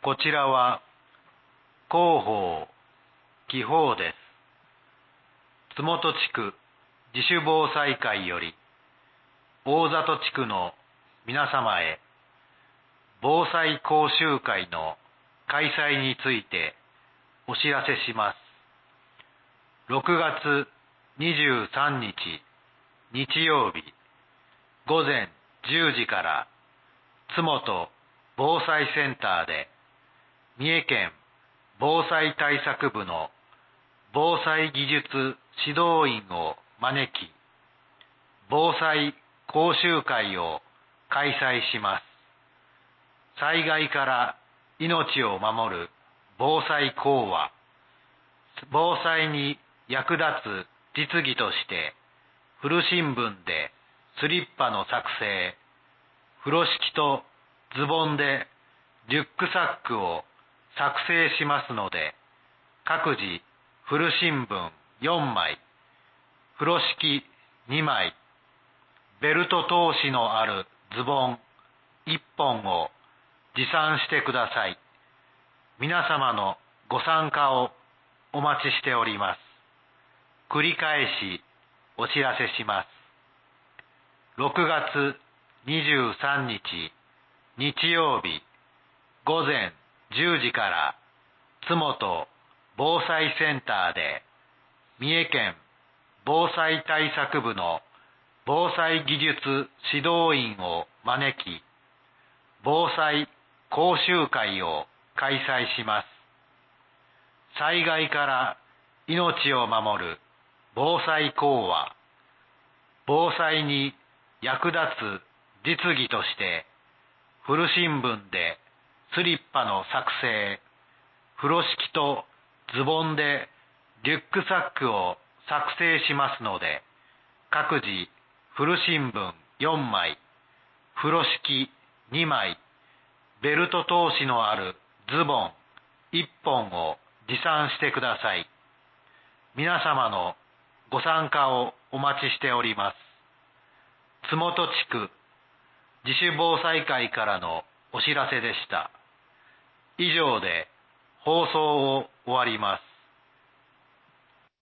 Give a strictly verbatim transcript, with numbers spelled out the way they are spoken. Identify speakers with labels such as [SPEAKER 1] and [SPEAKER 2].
[SPEAKER 1] こちらは広報、気泡です。津本地区自主防災会より大里地区の皆様へ防災講習会の開催についてお知らせします。ろくがつにじゅうさんにち日曜日午前じゅうじから津本防災センターで三重県防災対策部の防災技術指導員を招き、防災講習会を開催します。災害から命を守る防災講話、防災に役立つ実技として古新聞でスリッパの作成、風呂敷とズボンでリュックサックを作成しますので、各自古新聞よんまい、風呂敷にまい、ベルト通しのあるズボンいっぽんを持参してください。皆様のご参加をお待ちしております。繰り返しお知らせします。ろくがつにじゅうさんにち日曜日午前じゅうじから津本防災センターで三重県防災対策部の防災技術指導員を招き、防災講習会を開催します。災害から命を守る防災講話、防災に役立つ実技として古新聞でスリッパの作成、風呂敷とズボンでリュックサックを作成しますので、各自古新聞よんまい、風呂敷にまい、ベルト通しのあるズボンいっぽんを持参してください。皆様のご参加をお待ちしております。津本地区自主防災会からのお知らせでした。以上で放送を終わります。